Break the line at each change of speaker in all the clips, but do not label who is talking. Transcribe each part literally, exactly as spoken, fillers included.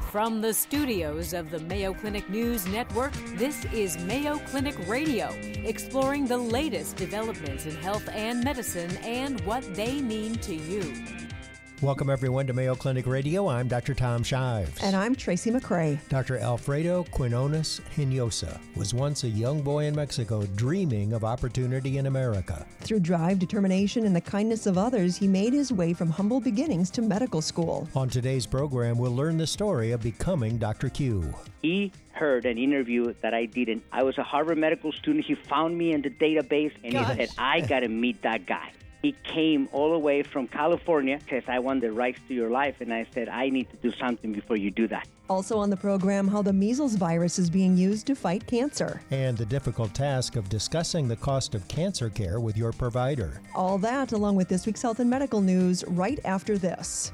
From the studios of the Mayo Clinic News Network, this is Mayo Clinic Radio, exploring the latest developments in health and medicine and what they mean to you.
Welcome, everyone, to Mayo Clinic Radio. I'm Doctor Tom Shives.
And I'm Tracy McCray.
Doctor Alfredo Quinones Hinojosa was once a young boy in Mexico dreaming of opportunity in America.
Through drive, determination, and the kindness of others, he made his way from humble beginnings to medical school.
On today's program, we'll learn the story of becoming Doctor Q.
He heard an interview that I did, and I was a Harvard medical student. He found me in the database, and Gosh. he said, I got to meet that guy. He came all the way from California because I want the rights to your life, and I said, I need to do something before you do that.
Also on the program, how the measles virus is being used to fight cancer.
And the difficult task of discussing the cost of cancer care with your provider.
All that, along with this week's health and medical news, right after this.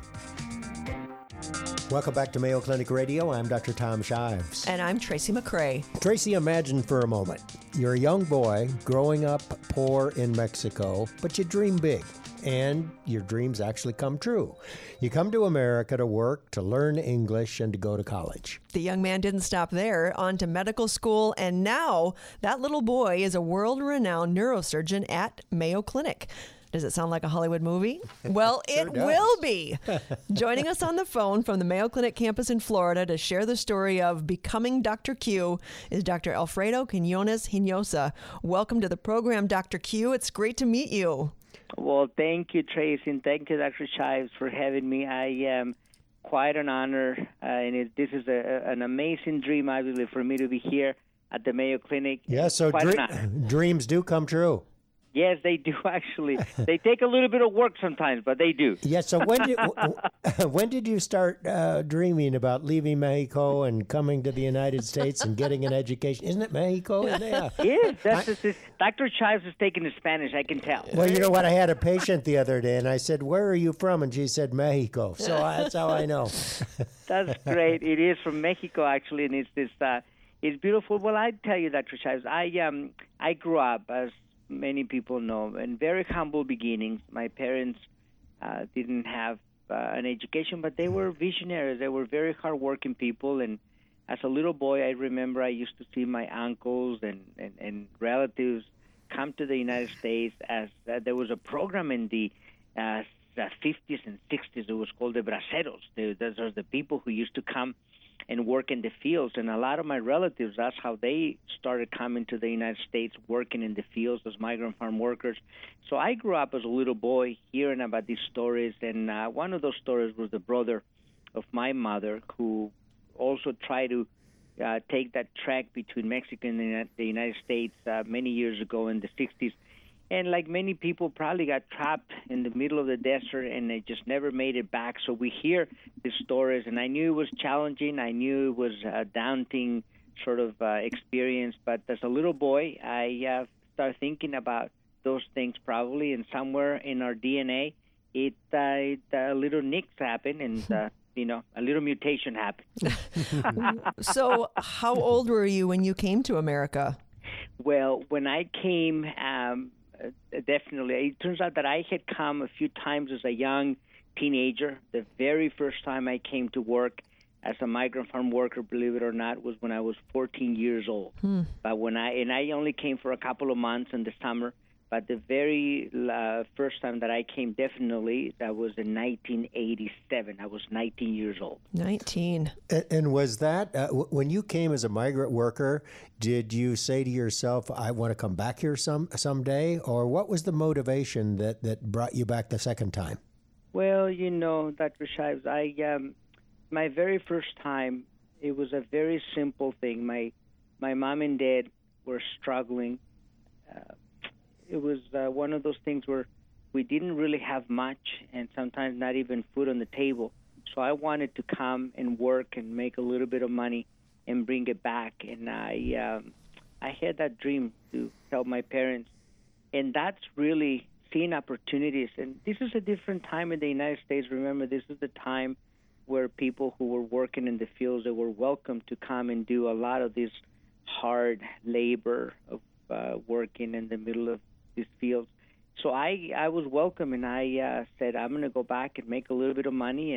Welcome back to Mayo Clinic Radio. I'm Doctor Tom Shives.
And I'm Tracy McCray.
Tracy, imagine for a moment. You're a young boy growing up poor in Mexico, but you dream big, and your dreams actually come true. You come to America to work, to learn English, and to go to college.
The young man didn't stop there, on to medical school, and now that little boy is a world-renowned neurosurgeon at Mayo Clinic. Does it sound like a Hollywood movie? Well, sure it does. Will be. Joining us on the phone from the Mayo Clinic campus in Florida to share the story of becoming Doctor Q is Doctor Alfredo Quinones Hinojosa. Welcome to the program, Doctor Q. It's great to meet you.
Well, thank you, Tracy, and thank you, Doctor Shives, for having me. I am quite an honor, uh, and it, this is a, an amazing dream, obviously, for me to be here at the Mayo Clinic.
Yeah, so dre- dreams do come true.
Yes, they do, actually. They take a little bit of work sometimes, but they do.
Yeah, so when did, when did you start uh, dreaming about leaving Mexico and coming to the United States and getting an education? Isn't it Mexico?
Yeah. Yes, that's I, just, Doctor Shives is taking the Spanish, I can tell.
Well, you know what? I had a patient the other day, and I said, where are you from? And she said, Mexico. So that's how I know.
That's great. It is from Mexico, actually, and it's this. Uh, it's beautiful. Well, I tell you, Doctor Shives, I um I grew up, as many people know, in very humble beginnings. My parents uh, didn't have uh, an education, but they were visionaries. They were very hardworking people. And as a little boy, I remember I used to see my uncles and, and, and relatives come to the United States as uh, there was a program in the uh, fifties and sixties. It was called the Braceros. The, those are the people who used to come and work in the fields. And a lot of my relatives, that's how they started coming to the United States, working in the fields as migrant farm workers. So I grew up as a little boy hearing about these stories, and uh, one of those stories was the brother of my mother, who also tried to uh, take that trek between Mexico and the United States uh, many years ago in the sixties. And like many people, probably got trapped in the middle of the desert, and they just never made it back. So we hear these stories, and I knew it was challenging. I knew it was a daunting sort of uh, experience. But as a little boy, I uh, started thinking about those things probably, and somewhere in our D N A, it, uh, it uh, a little nicks happened, and uh, you know, a little mutation happened.
So how old were you when you came to America?
Well, when I came, um, uh, definitely, it turns out that I had come a few times as a young teenager. The very first time I came to work as a migrant farm worker, believe it or not, was when I was fourteen years old. Hmm. But when I and I only came for a couple of months in the summer. But the very uh, first time that I came, definitely, that was in nineteen eighty-seven. I was nineteen years old.
nineteen.
And, and was that, uh, w- when you came as a migrant worker, did you say to yourself, I want to come back here some someday? Or what was the motivation that, that brought you back the second time?
Well, you know, Doctor Shives, I, um, my very first time, it was a very simple thing. My, my mom and dad were struggling. Uh, It was uh, one of those things where we didn't really have much, and sometimes not even food on the table. So I wanted to come and work and make a little bit of money and bring it back. And I, um, I had that dream to help my parents, and that's really seeing opportunities. And this is a different time in the United States. Remember, this is the time where people who were working in the fields, they were welcome to come and do a lot of this hard labor of uh, working in the middle of these fields. So I, I was welcome, and I uh, said, I'm going to go back and make a little bit of money and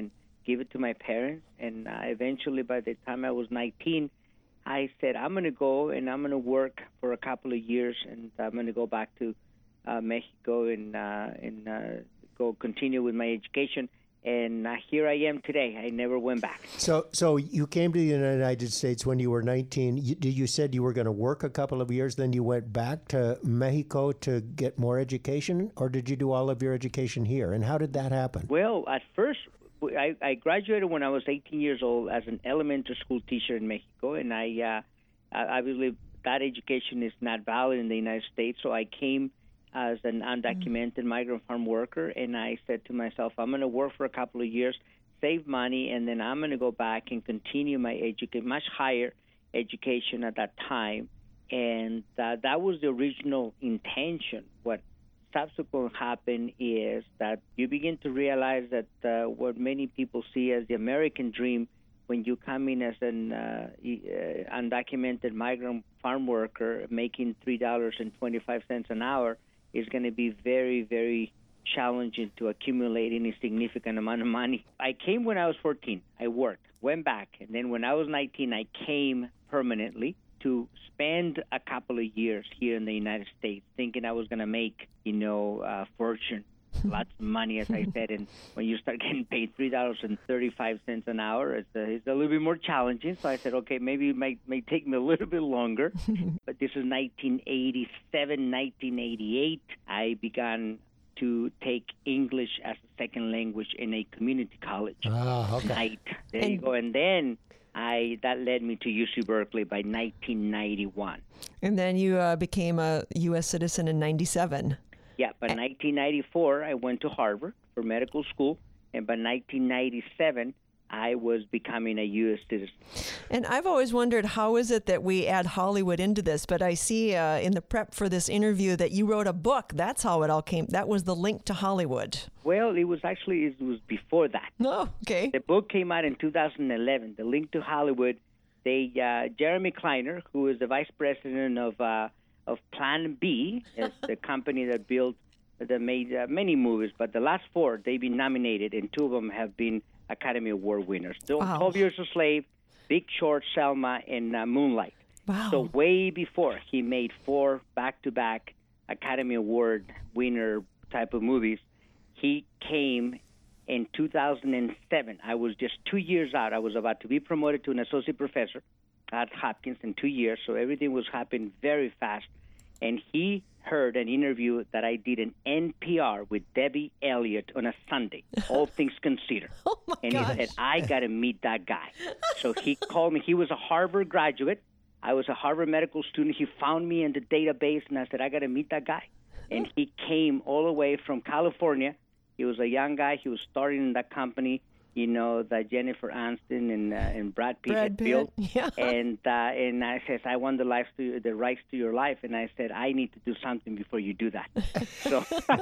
give it to my parents. And uh, eventually, by the time I was nineteen, I said, I'm going to go and I'm going to work for a couple of years, and I'm going to go back to uh, Mexico and, uh, and uh, go continue with my education. And uh, here I am today. I never went back.
So so you came to the United States when you were nineteen. You, you said you were going to work a couple of years, then you went back to Mexico to get more education, or did you do all of your education here? And how did that happen?
Well, at first, I, I graduated when I was eighteen years old as an elementary school teacher in Mexico, and I uh, obviously that education is not valid in the United States, so I came as an undocumented mm-hmm. migrant farm worker, and I said to myself, I'm going to work for a couple of years, save money, and then I'm going to go back and continue my education, much higher education at that time. And uh, that was the original intention. What subsequently happened is that you begin to realize that uh, what many people see as the American dream, when you come in as an uh, uh, undocumented migrant farm worker making three dollars and twenty-five cents an hour, is going to be very, very challenging to accumulate any significant amount of money. I came when I was fourteen. I worked, went back, and then when I was nineteen, I came permanently to spend a couple of years here in the United States, thinking I was going to make, you know, a fortune, lots of money, as I said. And when you start getting paid three dollars and thirty-five cents an hour, it's a, it's a little bit more challenging. So I said, okay, maybe it might, may take me a little bit longer. But this is nineteen eighty-seven, nineteen eighty-eight. I began to take English as a second language in a community college.
Ah, okay.
Right. There and, you go. And then I that led me to U C Berkeley by nineteen ninety-one.
And then you uh, became a U S citizen in ninety-seven.
Yeah, by nineteen ninety-four, I went to Harvard for medical school, and by nineteen ninety-seven, I was becoming a U S citizen.
And I've always wondered, how is it that we add Hollywood into this? But I see uh, in the prep for this interview that you wrote a book. That's how it all came. That was the link to Hollywood.
Well, it was actually it was before that.
Oh, okay.
The book came out in two thousand eleven, The Link to Hollywood. They uh, Jeremy Kleiner, who is the vice president of uh, of Plan B, is the company that built that made uh, many movies, but the last four they've been nominated, and two of them have been Academy Award winners.
Wow.
twelve Years a Slave, Big Short, Selma, and uh, Moonlight.
Wow.
So way before he made four back-to-back Academy Award winner type of movies, he came in two thousand seven. I was just two years out. I was about to be promoted to an associate professor at Hopkins in two years, so everything was happening very fast. And he heard an interview that I did in N P R with Debbie Elliott on a Sunday, All Things Considered.
Oh my
and
gosh.
he said, I got to meet that guy. So he called me. He was a Harvard graduate. I was a Harvard medical student. He found me in the database, and I said, I got to meet that guy. And he came all the way from California. He was a young guy. He was starting in that company, you know, that Jennifer Aniston and, uh, and Brad Pitt
Brad
had
Pitt.
built.
Yeah.
And uh, and I says, I want the life to the rights to your life. And I said, I need to do something before you do that. So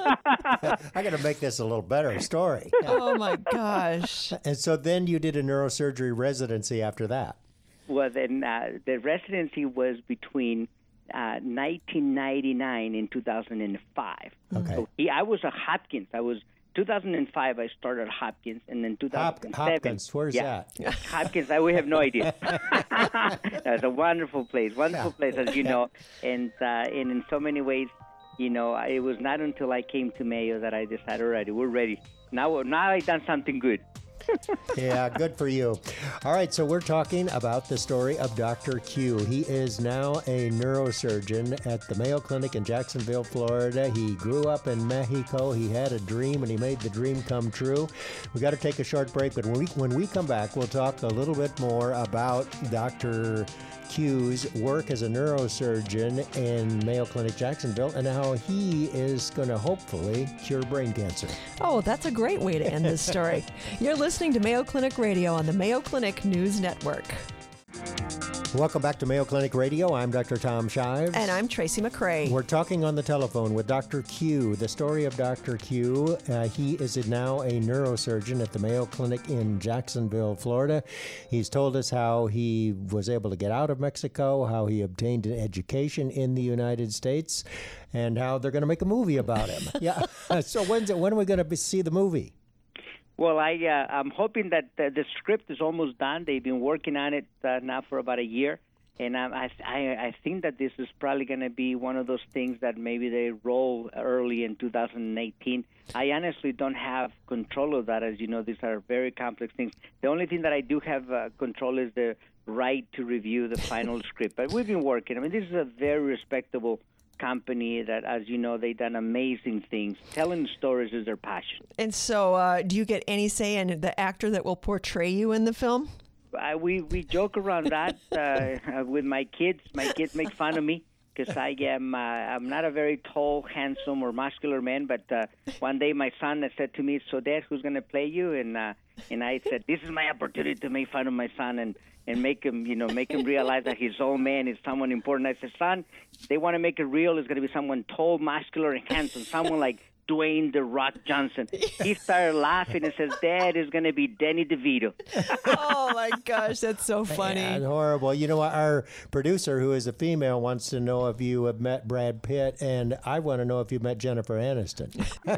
I got to make this a little better story.
Oh my gosh.
And so then you did a neurosurgery residency after that.
Well, then uh, the residency was between uh, nineteen ninety-nine and two thousand five.
Okay.
So he, I was a Hopkins. I was two thousand five. I started Hopkins, and then two thousand seven.
Hop- Hopkins, where's
yeah,
that?
Hopkins. I we have no idea. That's a wonderful place, wonderful place, as you know, and uh, and in so many ways, you know, it was not until I came to Mayo that I decided, all right, we're ready. Now, now I've done something good.
Yeah, good for you. All right, so we're talking about the story of Doctor Q. He is now a neurosurgeon at the Mayo Clinic in Jacksonville, Florida. He grew up in Mexico. He had a dream, and he made the dream come true. We got to take a short break, but when we, when we come back, we'll talk a little bit more about Doctor Q's work as a neurosurgeon in Mayo Clinic, Jacksonville, and how he is going to hopefully cure brain cancer.
Oh, that's a great way to end this story. You're listening to Mayo Clinic Radio on the Mayo Clinic News Network.
Welcome back to Mayo Clinic Radio. I'm Doctor Tom Shives.
And I'm Tracy McCray.
We're talking on the telephone with Doctor Q, the story of Doctor Q. Uh, he is now a neurosurgeon at the Mayo Clinic in Jacksonville, Florida. He's told us how he was able to get out of Mexico, how he obtained an education in the United States, and how they're going to make a movie about him. Yeah. So when's it, when are we going to see the movie?
Well, I, uh, I'm hoping that the, the script is almost done. They've been working on it uh, now for about a year. And um, I, I, I think that this is probably going to be one of those things that maybe they roll early in two thousand eighteen. I honestly don't have control of that. As you know, these are very complex things. The only thing that I do have uh, control is the right to review the final script. But we've been working. I mean, this is a very respectable company that, as you know, they've done amazing things. Telling stories is their passion.
And so uh, do you get any say in the actor that will portray you in the film?
I, we, we joke around that uh, with my kids. My kids make fun of me because I am uh, I'm not a very tall, handsome, or muscular man. But uh, one day my son said to me, "So, Dad, who's going to play you?" And uh, and I said, "This is my opportunity to make fun of my son and, and make him, you know, make him realize that his old man is someone important." I said, "Son, they want to make it real. It's going to be someone tall, muscular, and handsome, someone like Dwayne The Rock Johnson." He started laughing and says, "Dad, is going to be Danny DeVito."
Oh, my gosh, that's so funny.
Man, horrible. You know, our producer, who is a female, wants to know if you have met Brad Pitt, and I want to know if you've met Jennifer Aniston.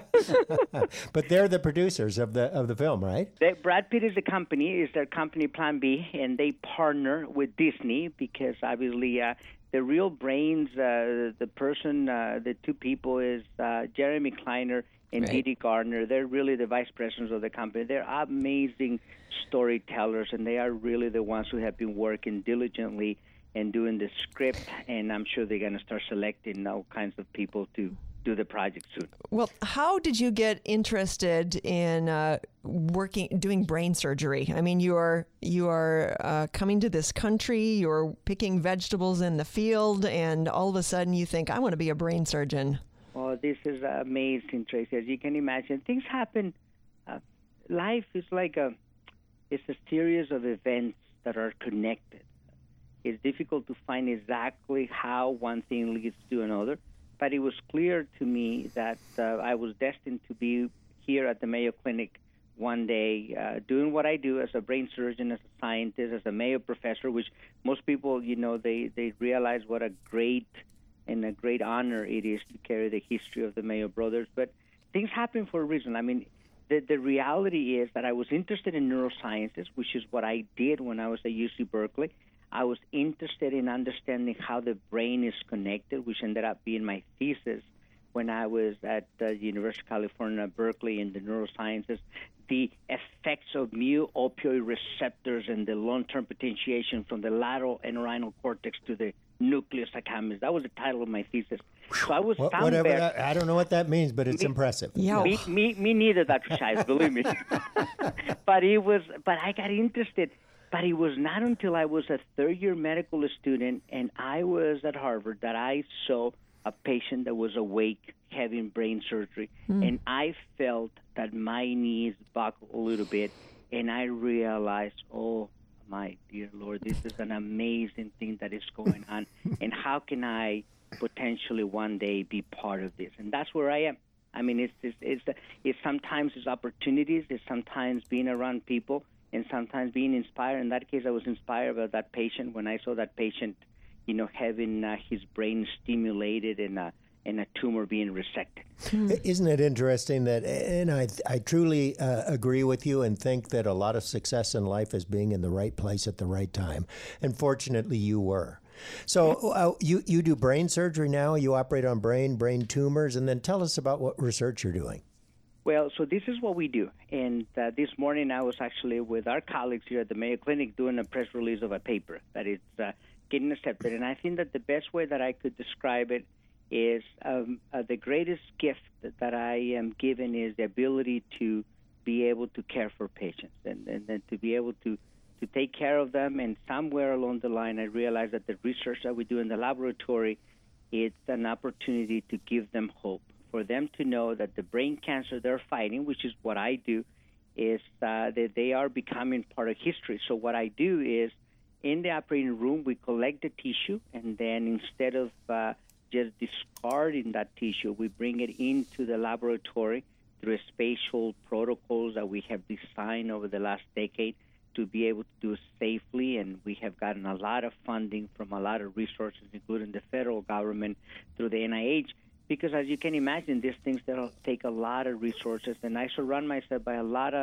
But they're the producers of the of the film, right?
They, Brad Pitt is the company, is their company Plan B, and they partner with Disney because obviously uh, the real brains, uh, the person, uh, the two people is uh, Jeremy Kleiner and
Right.
Didi Gardner. They're really the vice presidents of the company. They're amazing storytellers, and they are really the ones who have been working diligently and doing the script, and I'm sure they're going to start selecting all kinds of people to do the project soon.
Well, how did you get interested in uh, working, doing brain surgery? I mean, you are you are uh, coming to this country, you're picking vegetables in the field, and all of a sudden you think, I want to be a brain surgeon.
Oh, this is amazing, Tracy. As you can imagine, things happen. Uh, life is like a, it's a series of events that are connected. It's difficult to find exactly how one thing leads to another, but it was clear to me that uh, I was destined to be here at the Mayo Clinic one day, uh, doing what I do as a brain surgeon, as a scientist, as a Mayo professor, which most people, you know, they, they realize what a great and a great honor it is to carry the history of the Mayo brothers. But things happen for a reason. I mean, the, the reality is that I was interested in neurosciences, which is what I did when I was at U C Berkeley. I was interested in understanding how the brain is connected, which ended up being my thesis when I was at the University of California, Berkeley, in the neurosciences, the effects of mu opioid receptors and the long-term potentiation from the lateral entorhinal cortex to the nucleus accumbens. That was the title of my thesis. So I was
What,
found
whatever
there.
that, I don't know what that means, but it's
Me-
impressive.
Yeah.
Me, me, me neither, Doctor Shives, believe me. But it was, but I got interested. But it was not until I was a third-year medical student and I was at Harvard that I saw a patient that was awake having brain surgery, mm. and I felt that my knees buckled a little bit, and I realized, oh, my dear Lord, this is an amazing thing that is going on, and how can I potentially one day be part of this? And that's where I am. I mean, it's it's it's, it's sometimes it's opportunities, it's sometimes being around people, and sometimes being inspired. In that case, I was inspired by that patient when I saw that patient, you know, having uh, his brain stimulated and uh, and a tumor being resected.
Isn't it interesting that, and I I truly uh, agree with you and think that a lot of success in life is being in the right place at the right time. And fortunately, you were. So uh, you, you do brain surgery now, you operate on brain, brain tumors, and then tell us about what research you're doing.
Well, so this is what we do. And uh, this morning I was actually with our colleagues here at the Mayo Clinic doing a press release of a paper that is uh, getting accepted. And I think that the best way that I could describe it is um, uh, the greatest gift that, that I am given is the ability to be able to care for patients and, and, and to be able to, to take care of them. And somewhere along the line, I realized that the research that we do in the laboratory, it's an opportunity to give them hope, for them to know that the brain cancer they're fighting, which is what I do, is uh, that they are becoming part of history. So what I do is, in the operating room, we collect the tissue, and then instead of uh, just discarding that tissue, we bring it into the laboratory through spatial protocols that we have designed over the last decade to be able to do it safely. And we have gotten a lot of funding from a lot of resources, including the federal government through the N I H, because as you can imagine, these things that'll take a lot of resources. And I surround myself by a lot of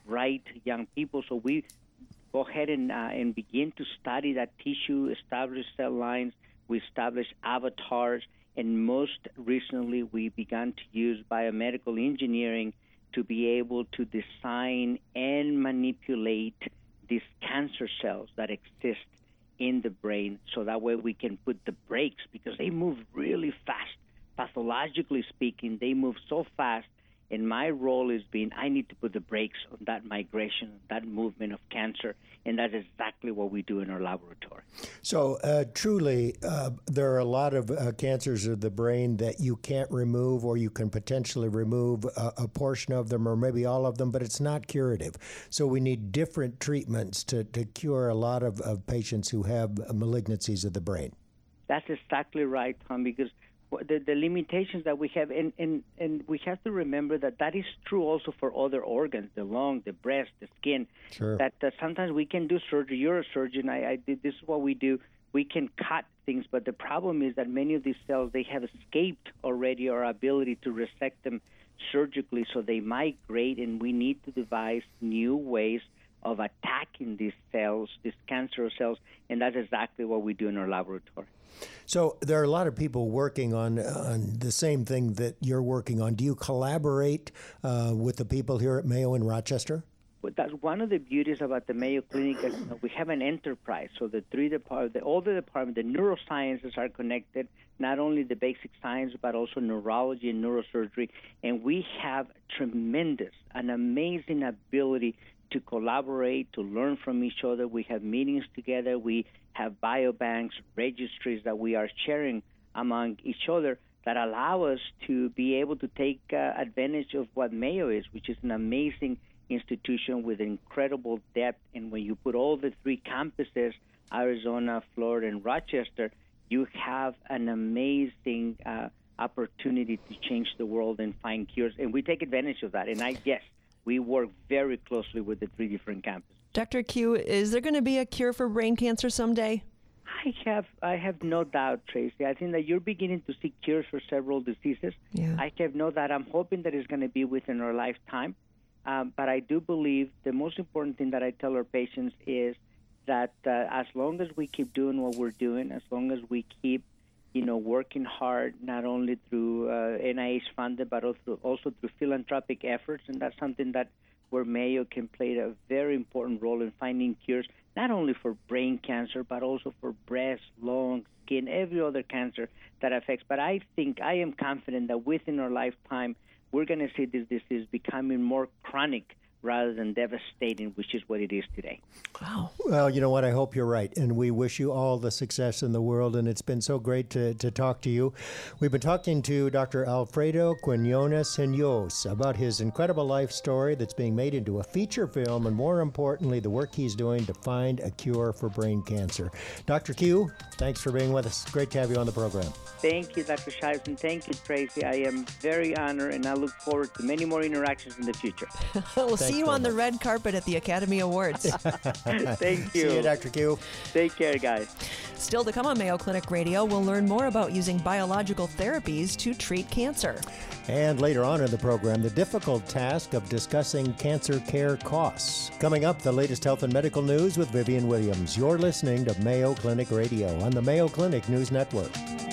bright young people. So we go ahead and, uh, and begin to study that tissue, establish cell lines. We establish avatars. And most recently, we began to use biomedical engineering to be able to design and manipulate these cancer cells that exist in the brain, so that way we can put the brakes, because they move really fast. Pathologically speaking, they move so fast, and my role is being, I need to put the brakes on that migration, that movement of cancer, and that's exactly what we do in our laboratory.
So uh, truly, uh, there are a lot of uh, cancers of the brain that you can't remove, or you can potentially remove a, a portion of them, or maybe all of them, but it's not curative. So we need different treatments to, to cure a lot of, of patients who have malignancies of the brain.
That's exactly right, Tom, because The, the limitations that we have, and, and, and we have to remember that that is true also for other organs, the lung, the breast, the skin,
sure.
that uh, sometimes we can do surgery. You're a surgeon. I, I did. This is what we do. We can cut things, but the problem is that many of these cells, they have escaped already our ability to resect them surgically, so they migrate, and we need to devise new ways of attacking these cells, these cancerous cells, and that's exactly what we do in our laboratory.
So there are a lot of people working on, on the same thing that you're working on. Do you collaborate uh, with the people here at Mayo in Rochester?
Well, that's one of the beauties about the Mayo Clinic. Is, you know, we have an enterprise. So the three departments, the, all the departments, the neurosciences are connected, not only the basic science, but also neurology and neurosurgery. And we have tremendous, an amazing ability to collaborate, to learn from each other. We have meetings together. We have biobanks, registries that we are sharing among each other that allow us to be able to take uh, advantage of what Mayo is, which is an amazing institution with incredible depth. And when you put all the three campuses, Arizona, Florida, and Rochester, you have an amazing uh, opportunity to change the world and find cures. And we take advantage of that. And I guess we work very closely with the three different campuses.
Doctor Q, is there going to be a cure for brain cancer someday?
I have I have no doubt, Tracy. I think that you're beginning to see cures for several diseases.
Yeah.
I have no doubt. I'm hoping that it's going to be within our lifetime. Um, but I do believe the most important thing that I tell our patients is that uh, as long as we keep doing what we're doing, as long as we keep, you know, working hard, not only through uh, N I H funded, but also, also through philanthropic efforts, and that's something that where Mayo can play a very important role in finding cures, not only for brain cancer, but also for breast, lung, skin, every other cancer that affects. But I think, I am confident that within our lifetime, we're going to see this disease becoming more chronic rather than devastating, which is what it is today.
Wow.
Well, you know what? I hope you're right. And we wish you all the success in the world. And it's been so great to, to talk to you. We've been talking to Doctor Alfredo Quinones-Enyos about his incredible life story that's being made into a feature film, and more importantly, the work he's doing to find a cure for brain cancer. Doctor Q, thanks for being with us. Great to have you on the program.
Thank you, Doctor Shives, and thank you, Tracy. I am very honored, and I look forward to many more interactions in the future.
We'll
Thanks
see you on
much.
the red carpet at the Academy Awards.
Thank you.
See you, Doctor Q.
Take care, guys.
Still to come on Mayo Clinic Radio, we'll learn more about using biological therapies to treat cancer.
And later on in the program, the difficult task of discussing cancer care costs. Coming up, the latest health and medical news with Vivian Williams. You're listening to Mayo Clinic Radio on the Mayo Clinic News Network.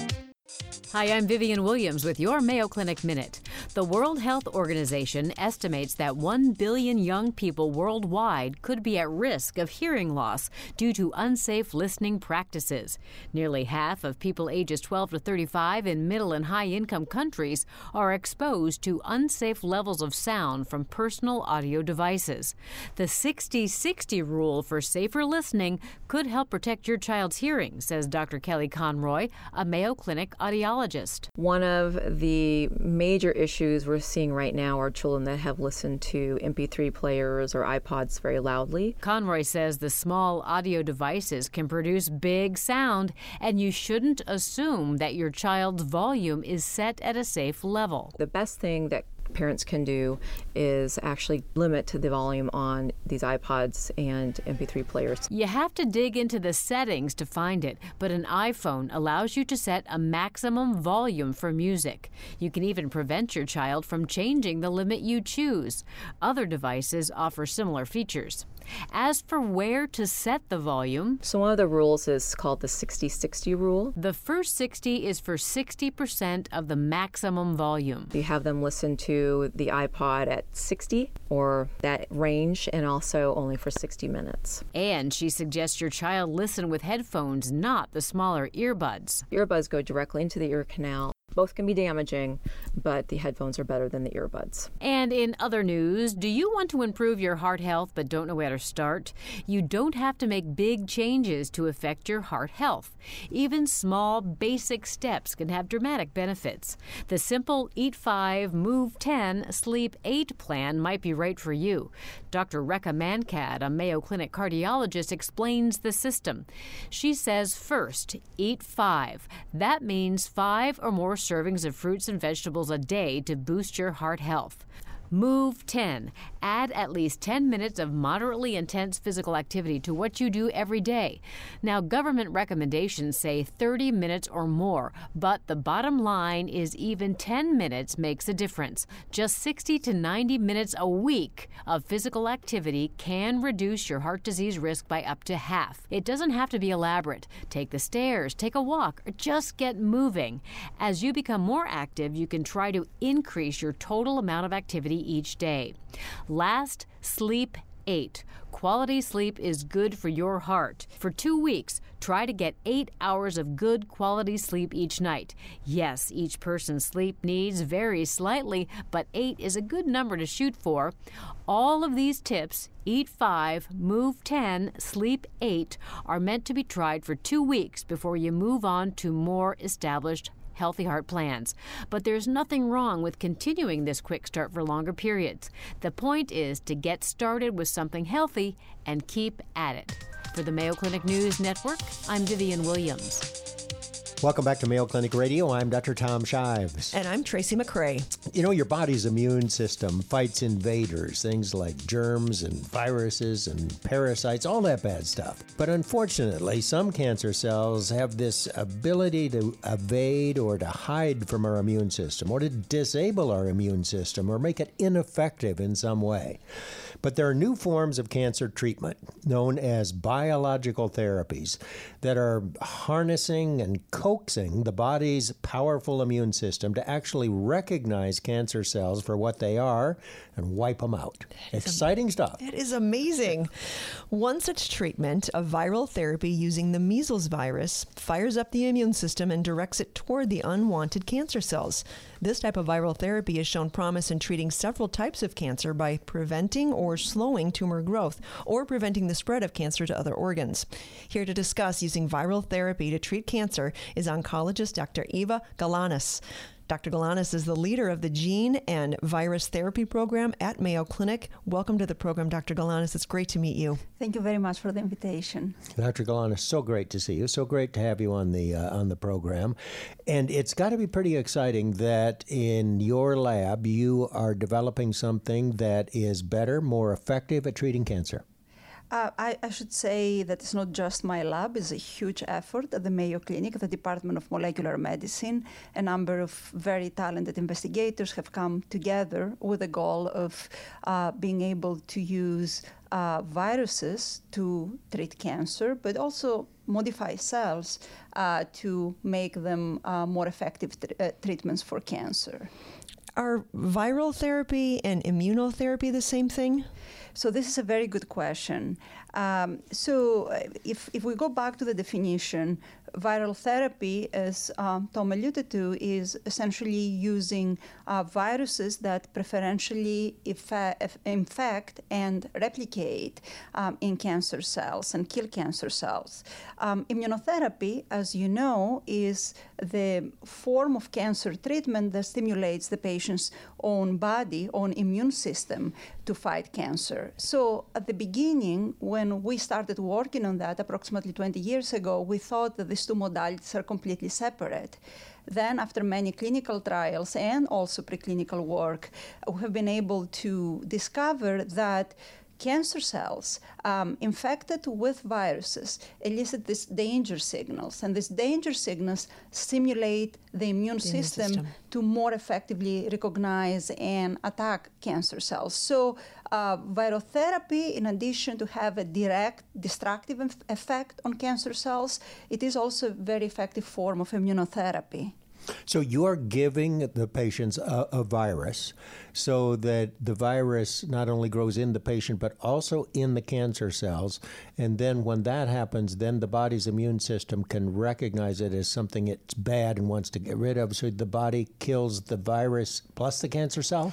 Hi, I'm Vivian Williams with your Mayo Clinic Minute. The World Health Organization estimates that one billion young people worldwide could be at risk of hearing loss due to unsafe listening practices. Nearly half of people ages twelve to thirty-five in middle and high-income countries are exposed to unsafe levels of sound from personal audio devices. The sixty sixty rule for safer listening could help protect your child's hearing, says Doctor Kelly Conroy, a Mayo Clinic audiologist.
One of the major issues we're seeing right now are children that have listened to M P three players or iPods very loudly.
Conroy says the small audio devices can produce big sound, and you shouldn't assume that your child's volume is set at a safe level.
The best thing that parents can do is actually limit the volume on these iPods and M P three players.
You have to dig into the settings to find it, but an iPhone allows you to set a maximum volume for music. You can even prevent your child from changing the limit you choose. Other devices offer similar features. As for where to set the volume,
so one of the rules is called the sixty sixty rule.
The first sixty is for sixty percent of the maximum volume.
You have them listen to the iPod at sixty or that range, and also only for sixty minutes.
And she suggests your child listen with headphones, not the smaller earbuds.
Earbuds go directly into the ear canal. Both can be damaging, but the headphones are better than the earbuds.
And in other news, do you want to improve your heart health but don't know where to start? You don't have to make big changes to affect your heart health. Even small, basic steps can have dramatic benefits. The simple Eat five, Move ten, Sleep eight plan might be right for you. Doctor Rekha Mankad, a Mayo Clinic cardiologist, explains the system. She says, first, eat five. That means five or more servings of fruits and vegetables a day to boost your heart health. Move ten. Add at least ten minutes of moderately intense physical activity to what you do every day. Now, government recommendations say thirty minutes or more, but the bottom line is even ten minutes makes a difference. Just sixty to ninety minutes a week of physical activity can reduce your heart disease risk by up to half. It doesn't have to be elaborate. Take the stairs, take a walk, or just get moving. As you become more active, you can try to increase your total amount of activity each day. Last, sleep eight. Quality sleep is good for your heart. For two weeks, try to get eight hours of good quality sleep each night. Yes, each person's sleep needs vary slightly, but eight is a good number to shoot for. All of these tips, Eat five, Move ten, Sleep eight, are meant to be tried for two weeks before you move on to more established healthy heart plans. But there's nothing wrong with continuing this quick start for longer periods. The point is to get started with something healthy and keep at it. For the Mayo Clinic News Network, I'm Vivian Williams.
Welcome back to Mayo Clinic Radio. I'm Doctor Tom Shives.
And I'm Tracy McCray.
You know, your body's immune system fights invaders, things like germs and viruses and parasites, all that bad stuff. But unfortunately, some cancer cells have this ability to evade or to hide from our immune system, or to disable our immune system, or make it ineffective in some way. But there are new forms of cancer treatment known as biological therapies that are harnessing and coaxing the body's powerful immune system to actually recognize cancer cells for what they are and wipe them out. Exciting am- stuff.
It is amazing. One such treatment, a viral therapy using the measles virus, fires up the immune system and directs it toward the unwanted cancer cells. This type of viral therapy has shown promise in treating several types of cancer by preventing or slowing tumor growth or preventing the spread of cancer to other organs. Here to discuss using viral therapy to treat cancer is oncologist Doctor Eva Galanis. Doctor Galanis is the leader of the Gene and Virus Therapy Program at Mayo Clinic. Welcome to the program, Doctor Galanis. It's great to meet you.
Thank you very much for the invitation.
Doctor Galanis, so great to see you. So great to have you on the uh, on the program. And it's got to be pretty exciting that in your lab you are developing something that is better, more effective at treating cancer.
Uh, I, I should say that it's not just my lab. It's a huge effort at the Mayo Clinic, the Department of Molecular Medicine. A number of very talented investigators have come together with the goal of uh, being able to use uh, viruses to treat cancer, but also modify cells uh, to make them uh, more effective tr- uh, treatments for cancer.
Are viral therapy and immunotherapy the same thing?
So this is a very good question. Um, so if, if we go back to the definition, viral therapy, as um, Tom alluded to, is essentially using uh, viruses that preferentially effa- infect and replicate um, in cancer cells and kill cancer cells. Um, immunotherapy, as you know, is the form of cancer treatment that stimulates the patient's own body, own immune system to fight cancer. So at the beginning, when we started working on that approximately twenty years ago, we thought that these two modalities are completely separate. Then, after many clinical trials and also preclinical work, we have been able to discover that cancer cells um, infected with viruses elicit these danger signals, and these danger signals stimulate the immune
The immune
system,
system.
to more effectively recognize and attack cancer cells. So uh, virotherapy, in addition to have a direct destructive eff- effect on cancer cells, it is also a very effective form of immunotherapy.
So you're giving the patients a, a virus so that the virus not only grows in the patient but also in the cancer cells. And then when that happens, then the body's immune system can recognize it as something it's bad and wants to get rid of. So the body kills the virus plus the cancer cell?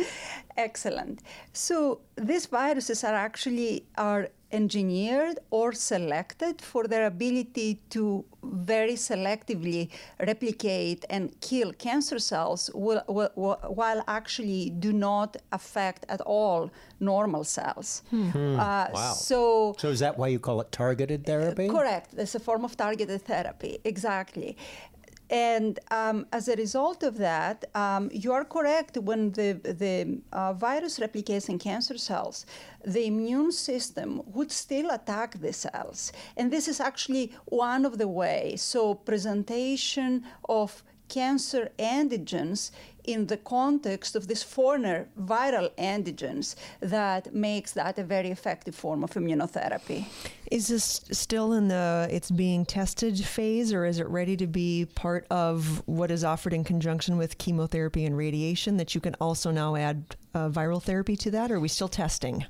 Excellent. So these viruses are actually are engineered or selected for their ability to very selectively replicate and kill cancer cells while, while actually do not affect at all normal cells.
Hmm.
Uh,
Wow.
So,
So is that why you call it targeted therapy?
correct. It's a form of targeted therapy. Exactly. And um, as a result of that, um, you are correct. When the, the uh, virus replicates in cancer cells, the immune system would still attack the cells. And this is actually one of the ways. So presentation of cancer antigens in the context of these foreigner viral antigens that makes that a very effective form of immunotherapy.
Is this still in the it's being tested phase, or is it ready to be part of what is offered in conjunction with chemotherapy and radiation, that you can also now add uh, viral therapy to that, or are we still testing?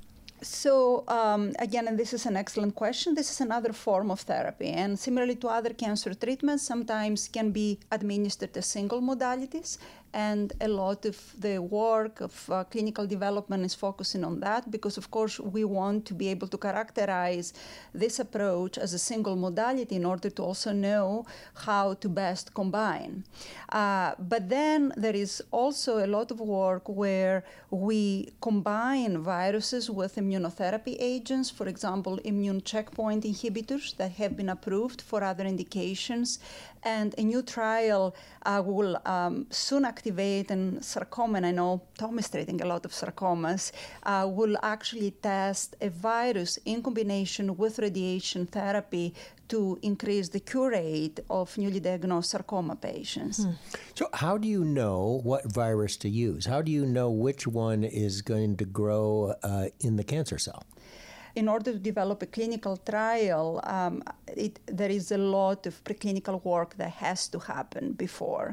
So um, again, and this is an excellent question, this is another form of therapy. And similarly to other cancer treatments, sometimes can be administered as single modalities. And a lot of the work of uh, clinical development is focusing on that because, of course, we want to be able to characterize this approach as a single modality in order to also know how to best combine. Uh, but then there is also a lot of work where we combine viruses with immunotherapy agents, for example, immune checkpoint inhibitors that have been approved for other indications. And a new trial uh, will um, soon activate in sarcoma, and I know Tom is treating a lot of sarcomas, uh, will actually test a virus in combination with radiation therapy to increase the cure rate of newly diagnosed sarcoma patients.
Hmm. So how do you know what virus to use? How do you know which one is going to grow uh, in the cancer cell?
In order to develop a clinical trial, um, it, there is a lot of preclinical work that has to happen before.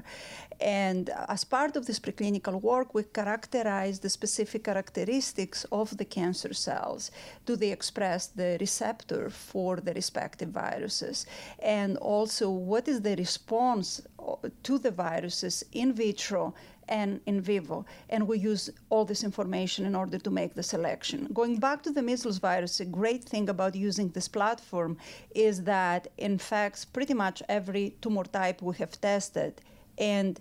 And as part of this preclinical work, we characterize the specific characteristics of the cancer cells. Do they express the receptor for the respective viruses? And also, what is the response to the viruses in vitro and in vivo, and we use all this information in order to make the selection. Going back to the measles virus, a great thing about using this platform is that, in fact, pretty much every tumor type we have tested, and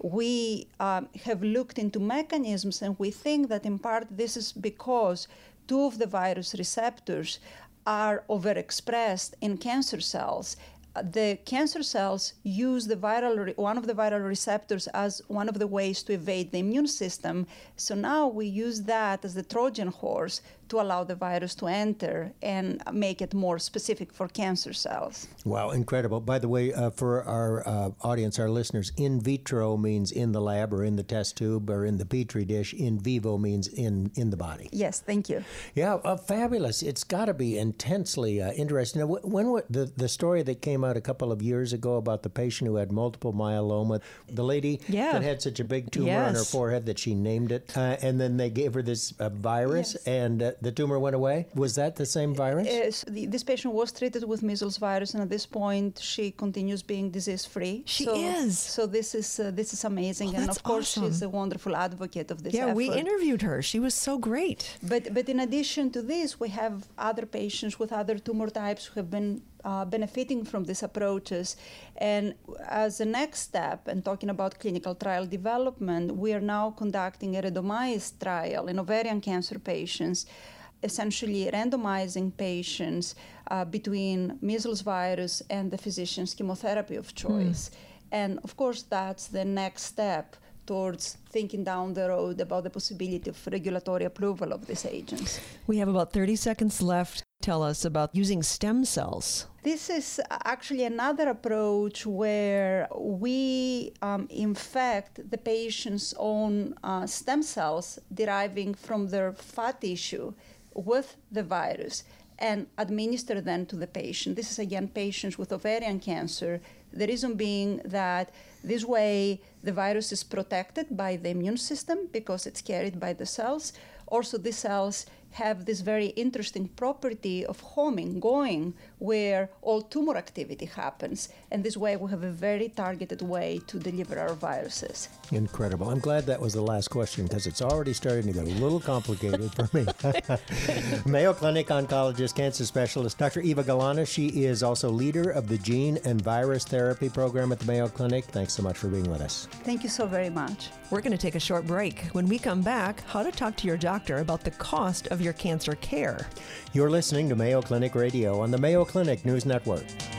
we um, have looked into mechanisms, and we think that in part this is because two of the virus receptors are overexpressed in cancer cells. The cancer cells use the viral, one of the viral receptors as one of the ways to evade the immune system. So now we use that as the Trojan horse to allow the virus to enter and make it more specific for cancer cells.
Wow, incredible. By the way, uh, for our uh, audience, our listeners, in vitro means in the lab or in the test tube or in the Petri dish. In vivo means in, in the body.
Yes, thank you.
Yeah, uh, fabulous. It's got to be intensely uh, interesting. Now, when, when the, the story that came out a couple of years ago about the patient who had multiple myeloma, the lady
yeah.
that had such a big tumor
yes.
on her forehead that she named it, uh, and then they gave her this uh, virus,
yes.
and uh, the tumor went away. Was that the same virus?
Uh, so the, this patient was treated with measles virus, and at this point, she continues being disease-free.
She
so,
is.
So this is uh, this is amazing,
Oh,
and
that's
of course,
awesome.
she's a wonderful advocate of this
Yeah,
effort.
we interviewed her. She was so great.
But but in addition to this, we have other patients with other tumor types who have been uh, benefiting from these approaches. And as a next step, and talking about clinical trial development, we are now conducting a randomized trial in ovarian cancer patients, essentially randomizing patients uh, between measles virus and the physician's chemotherapy of choice. Mm. And of course, that's the next step towards thinking down the road about the possibility of regulatory approval of these agents.
We have about thirty seconds left. Tell us about using stem cells.
This is actually another approach where we um, infect the patient's own uh, stem cells deriving from their fat tissue with the virus and administer them to the patient. This is, again, patients with ovarian cancer. The reason being that this way the virus is protected by the immune system because it's carried by the cells. Also, the cells have this very interesting property of homing, going where all tumor activity happens. And this way we have a very targeted way to deliver our viruses.
Incredible. I'm glad that was the last question because it's already starting to get a little complicated for me. Mayo Clinic oncologist, cancer specialist, Doctor Eva Galanis. She is also leader of the Gene and Virus Therapy Program at the Mayo Clinic. Thanks so much for being with us.
Thank you so very much.
We're going to take a short break. When we come back, how to talk to your doctor about the cost of your cancer care.
You're listening to Mayo Clinic Radio on the Mayo Clinic News Network.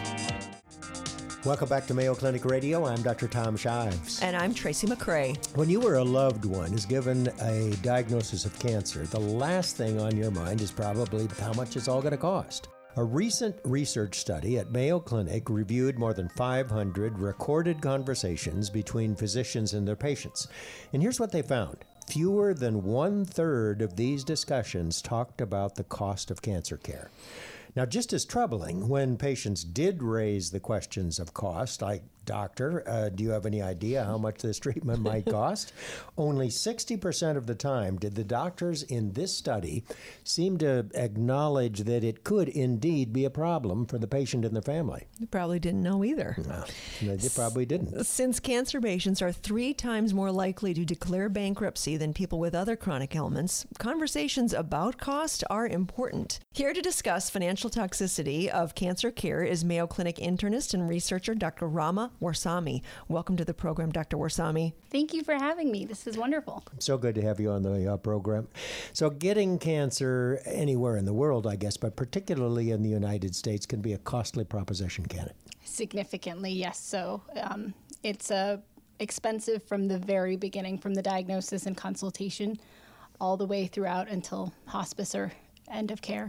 Welcome back to Mayo Clinic Radio. I'm Doctor Tom Shives.
And I'm Tracy McCray.
When you or a loved one is given a diagnosis of cancer, the last thing on your mind is probably how much it's all going to cost. A recent research study at Mayo Clinic reviewed more than five hundred recorded conversations between physicians and their patients. And here's what they found. Fewer than one-third of these discussions talked about the cost of cancer care. Now, just as troubling, when patients did raise the questions of cost, like, doctor, uh, do you have any idea how much this treatment might cost? Only sixty percent of the time did the doctors in this study seem to acknowledge that it could indeed be a problem for the patient and their family.
You probably didn't know either.
No, they probably didn't.
Since cancer patients are three times more likely to declare bankruptcy than people with other chronic ailments, conversations about cost are important. Here to discuss financial toxicity of cancer care is Mayo Clinic internist and researcher Doctor Rama Warsami. Welcome to the program, Doctor Warsami.
Thank you for having me. This is wonderful.
So good to have you on the uh, program. So getting cancer anywhere in the world, I guess, but particularly in the United States, can be a costly proposition, can it?
Significantly, yes. So um, it's uh, expensive from the very beginning, from the diagnosis and consultation all the way throughout until hospice or end of care.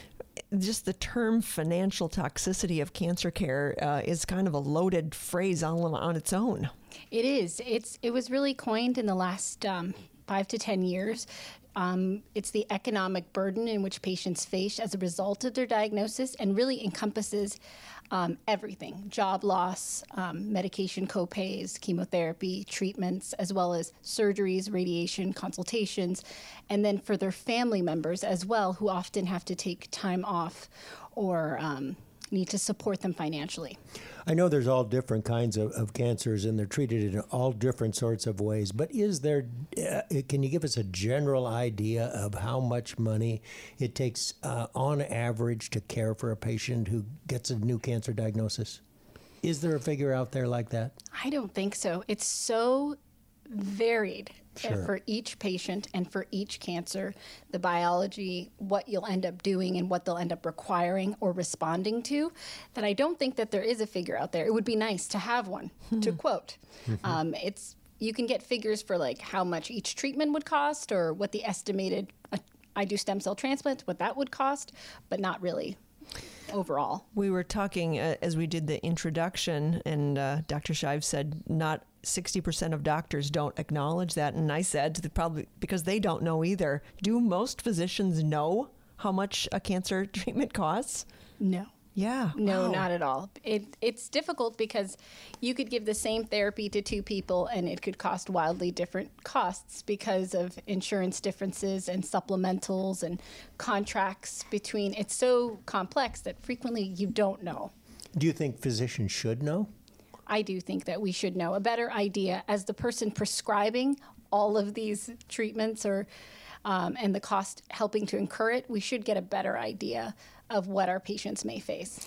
Just the term financial toxicity of cancer care uh, is kind of a loaded phrase on, on its own.
It is. It's. It was really coined in the last um, five to ten years. Um, it's the economic burden in which patients face as a result of their diagnosis, and really encompasses um, everything: job loss, um, medication copays, chemotherapy, treatments, as well as surgeries, radiation, consultations, and then for their family members as well, who often have to take time off or um, need to support them financially.
I know there's all different kinds of, of cancers, and they're treated in all different sorts of ways, but is there, uh, can you give us a general idea of how much money it takes uh, on average to care for a patient who gets a new cancer diagnosis? Is there a figure out there like that?
I don't think so. It's so varied.
Sure.
For each patient and for each cancer, the biology, what you'll end up doing and what they'll end up requiring or responding to, that I don't think that there is a figure out there. It would be nice to have one, hmm. to quote. Mm-hmm. Um, it's you can get figures for like how much each treatment would cost or what the estimated, uh, I do stem cell transplants, what that would cost, but not really overall.
We were talking uh, as we did the introduction, and uh, Doctor Shives said not sixty percent of doctors don't acknowledge that. And I said, that probably because they don't know either. Do most physicians know how much a cancer treatment costs?
No.
Yeah.
No,
wow.
Not at all. It, it's difficult because you could give the same therapy to two people and it could cost wildly different costs because of insurance differences and supplementals and contracts between. It's so complex that frequently you don't know.
Do you think physicians should know?
I do think that we should know a better idea as the person prescribing all of these treatments or um, and the cost helping to incur it. We should get a better idea of what our patients may face.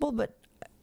Well, but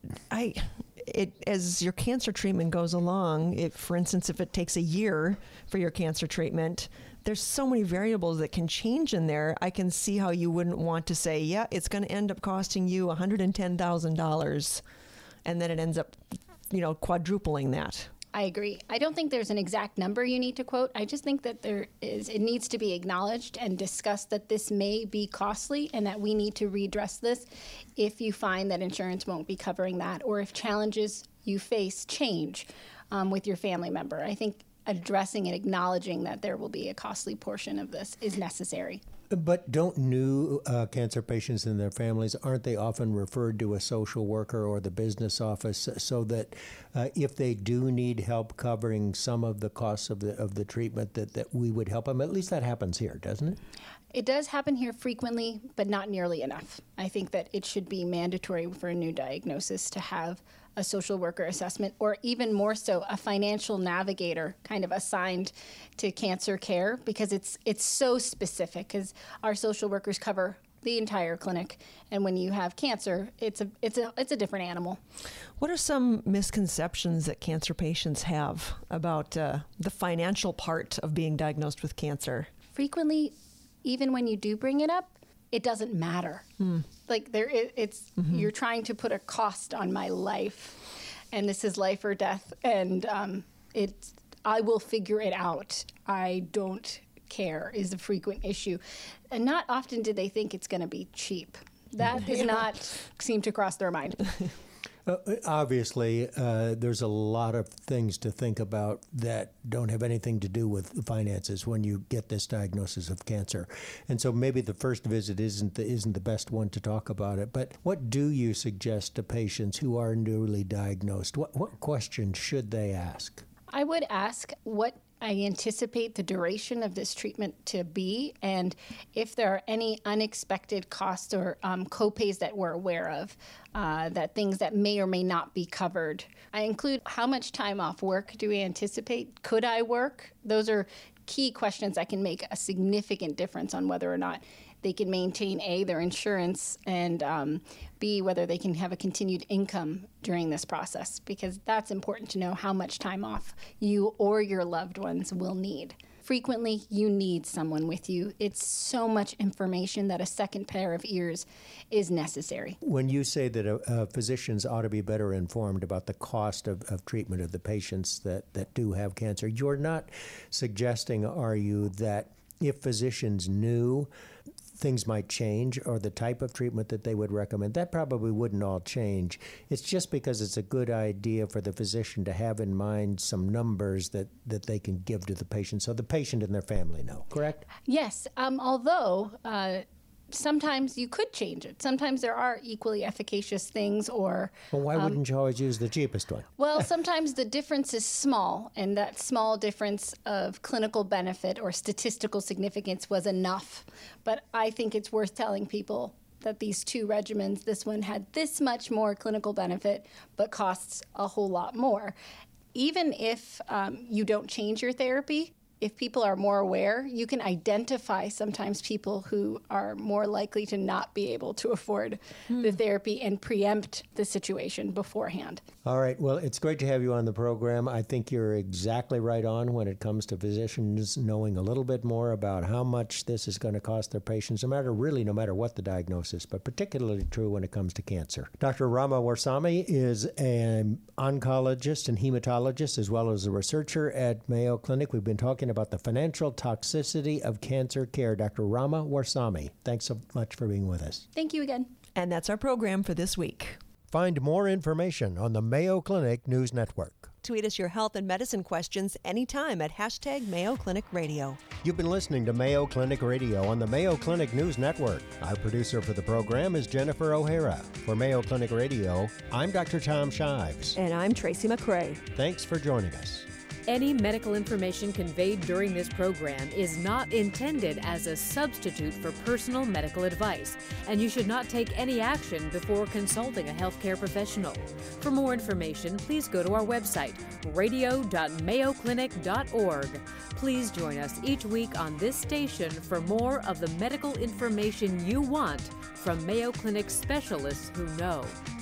I, it as your cancer treatment goes along, if, for instance, if it takes a year for your cancer treatment, there's so many variables that can change in there. I can see how you wouldn't want to say, yeah, it's going to end up costing you one hundred ten thousand dollars, and then it ends up, you know, quadrupling that.
I agree. I don't think there's an exact number you need to quote. I just think that there is, it needs to be acknowledged and discussed that this may be costly and that we need to redress this if you find that insurance won't be covering that, or if challenges you face change um, with your family member. I think addressing and acknowledging that there will be a costly portion of this is necessary.
But don't new uh, cancer patients and their families, aren't they often referred to a social worker or the business office so that uh, if they do need help covering some of the costs of the of the treatment, that, that we would help them? At least that happens here, doesn't it?
It does happen here frequently, but not nearly enough. I think that it should be mandatory for a new diagnosis to have a social worker assessment, or even more so, a financial navigator kind of assigned to cancer care, because it's it's so specific, because our social workers cover the entire clinic, and when you have cancer, it's a it's a it's a different animal.
What are some misconceptions that cancer patients have about uh, the financial part of being diagnosed with cancer?
Frequently, even when you do bring it up, it doesn't matter. Mm. Like there, it, it's mm-hmm. you're trying to put a cost on my life, and this is life or death, and um, it's I will figure it out. I don't care is a frequent issue, and not often do they think it's going to be cheap. That does not seem to cross their mind.
Uh, obviously, uh, there's a lot of things to think about that don't have anything to do with finances when you get this diagnosis of cancer. And so maybe the first visit isn't the, isn't the best one to talk about it. But what do you suggest to patients who are newly diagnosed? What, what questions should they ask?
I would ask what I anticipate the duration of this treatment to be, and if there are any unexpected costs or um, co-pays that we're aware of, uh, that things that may or may not be covered. I include how much time off work do we anticipate? Could I work? Those are key questions that can make a significant difference on whether or not they can maintain, A, their insurance, and um, B, whether they can have a continued income during this process, because that's important to know how much time off you or your loved ones will need. Frequently, you need someone with you. It's so much information that a second pair of ears is necessary.
When you say that uh, uh, physicians ought to be better informed about the cost of, of treatment of the patients that, that do have cancer, you're not suggesting, are you, that if physicians knew things might change, or the type of treatment that they would recommend? That probably wouldn't all change. It's just because it's a good idea for the physician to have in mind some numbers that, that they can give to the patient so the patient and their family know, correct?
Yes, um, although uh, sometimes you could change it. Sometimes there are equally efficacious things, or...
Well, why
um,
wouldn't you always use the cheapest one?
Well, sometimes the difference is small, and that small difference of clinical benefit or statistical significance was enough. But I think it's worth telling people that these two regimens, this one had this much more clinical benefit, but costs a whole lot more. Even if um, you don't change your therapy, if people are more aware, you can identify sometimes people who are more likely to not be able to afford mm. the therapy and preempt the situation beforehand.
All right. Well, it's great to have you on the program. I think you're exactly right on when it comes to physicians knowing a little bit more about how much this is going to cost their patients, no matter really no matter what the diagnosis, but particularly true when it comes to cancer. Doctor Rama Warsame is an oncologist and hematologist, as well as a researcher at Mayo Clinic. We've been talking about the financial toxicity of cancer care. Doctor Rama Warsame, thanks so much for being with us.
Thank you again.
And that's our program for this week.
Find more information on the Mayo Clinic News Network.
Tweet us your health and medicine questions anytime at hashtag Mayo Clinic Radio.
You've been listening to Mayo Clinic Radio on the Mayo Clinic News Network. Our producer for the program is Jennifer O'Hara. For Mayo Clinic Radio, I'm Doctor Tom Shives.
And I'm Tracy McCray.
Thanks for joining us.
Any medical information conveyed during this program is not intended as a substitute for personal medical advice, and you should not take any action before consulting a healthcare professional. For more information, please go to our website, radio dot mayo clinic dot org. Please join us each week on this station for more of the medical information you want from Mayo Clinic specialists who know.